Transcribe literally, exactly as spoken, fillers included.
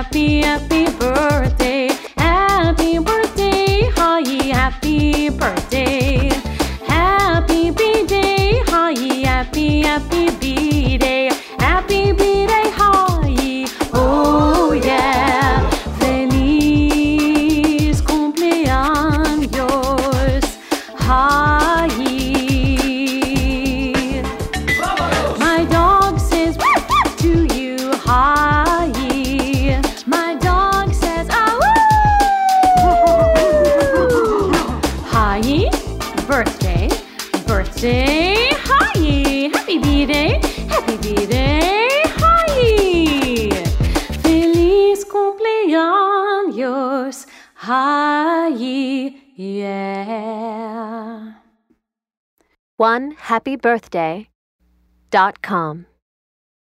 happy, happy birthday. Happy birthday, hi, happy birthday. Happy B-day, hi, happy, happy B-day. Happy B-day, hi, oh yeah. Feliz cumpleaños, hi. My dog says to you, hi. My dog says, ah, woo. Hi, birthday, birthday, hi. Happy B-day, happy B-day, hi. Feliz cumpleaños, hi, yeah. one happy birthday dot com